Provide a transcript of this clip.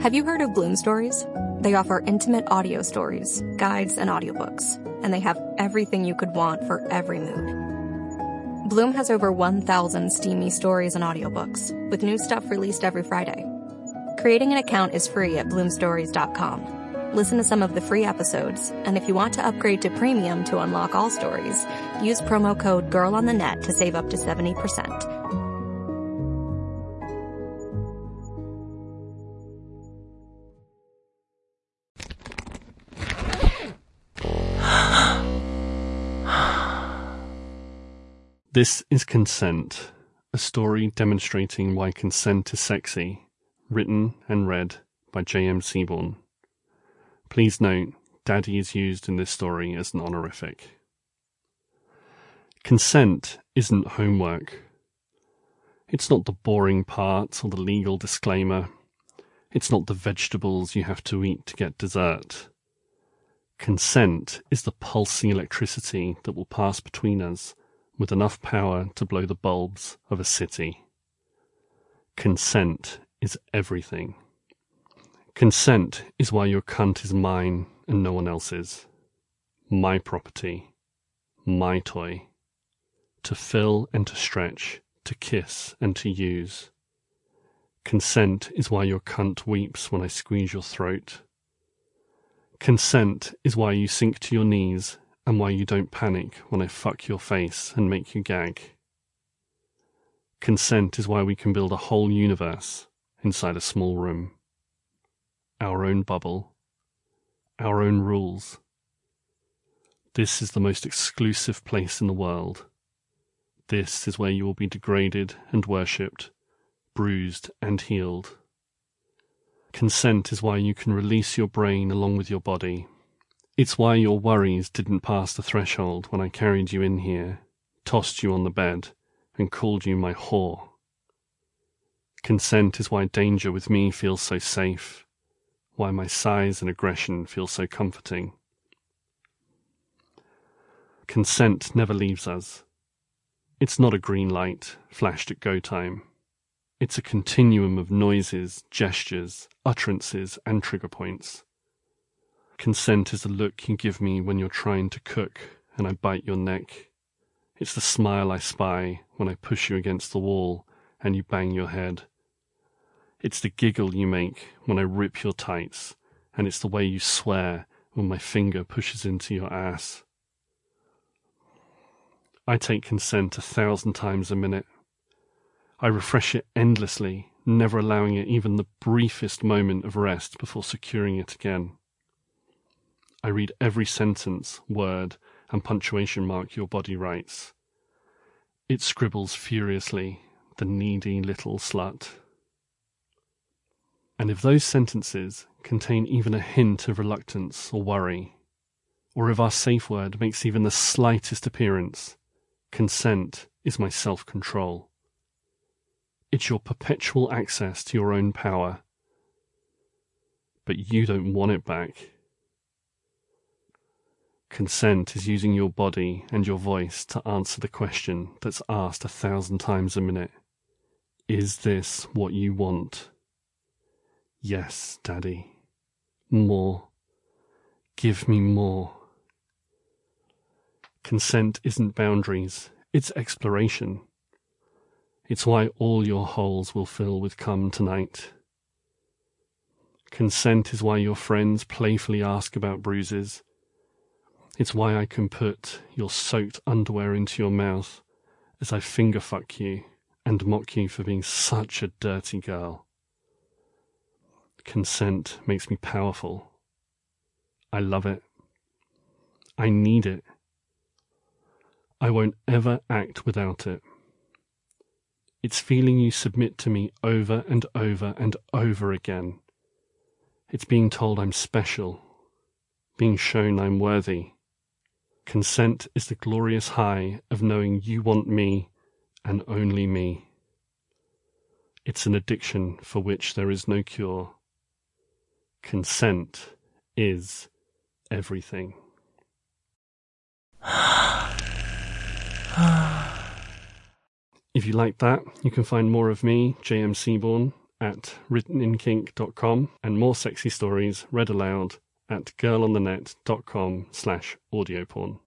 Have you heard of Bloom Stories? They offer intimate audio stories, guides, and audiobooks, and they have everything you could want for every mood. Bloom has over 1,000 steamy stories and audiobooks, with new stuff released every Friday. Creating an account is free at bloomstories.com. Listen to some of the free episodes, and if you want to upgrade to premium to unlock all stories, use promo code GIRLONTHENET to save up to 70%. This is Consent, a story demonstrating why consent is sexy, written and read by J.M. Seaborn. Please note, Daddy is used in this story as an honorific. Consent isn't homework. It's not the boring parts or the legal disclaimer. It's not the vegetables you have to eat to get dessert. Consent is the pulsing electricity that will pass between us with enough power to blow the bulbs of a city. Consent is everything. Consent is why your cunt is mine and no one else's. My property. My toy. To fill and to stretch, to kiss and to use. Consent is why your cunt weeps when I squeeze your throat. Consent is why you sink to your knees and why you don't panic when I fuck your face and make you gag. Consent is why we can build a whole universe inside a small room. Our own bubble. Our own rules. This is the most exclusive place in the world. This is where you will be degraded and worshipped, bruised and healed. Consent is why you can release your brain along with your body. It's why your worries didn't pass the threshold when I carried you in here, tossed you on the bed, and called you my whore. Consent is why danger with me feels so safe, why my size and aggression feel so comforting. Consent never leaves us. It's not a green light flashed at go time. It's a continuum of noises, gestures, utterances, and trigger points. Consent is the look you give me when you're trying to cook and I bite your neck. It's the smile I spy when I push you against the wall and you bang your head. It's the giggle you make when I rip your tights, and it's the way you swear when my finger pushes into your ass. I take consent 1,000 times a minute. I refresh it endlessly, never allowing it even the briefest moment of rest before securing it again. I read every sentence, word, and punctuation mark your body writes. It scribbles furiously, the needy little slut. And if those sentences contain even a hint of reluctance or worry, or if our safe word makes even the slightest appearance, consent is my self-control. It's your perpetual access to your own power. But you don't want it back. Consent is using your body and your voice to answer the question that's asked 1,000 times a minute. Is this what you want? Yes, Daddy. More. Give me more. Consent isn't boundaries, it's exploration. It's why all your holes will fill with cum tonight. Consent is why your friends playfully ask about bruises. It's why I can put your soaked underwear into your mouth as I finger fuck you and mock you for being such a dirty girl. Consent makes me powerful. I love it. I need it. I won't ever act without it. It's feeling you submit to me over and over and over again. It's being told I'm special, being shown I'm worthy. Consent is the glorious high of knowing you want me and only me. It's an addiction for which there is no cure. Consent is everything. If you like that, you can find more of me, J.M. Seaborn, at writteninKink.com, and more sexy stories read aloud at girlonthenet.com/audioporn.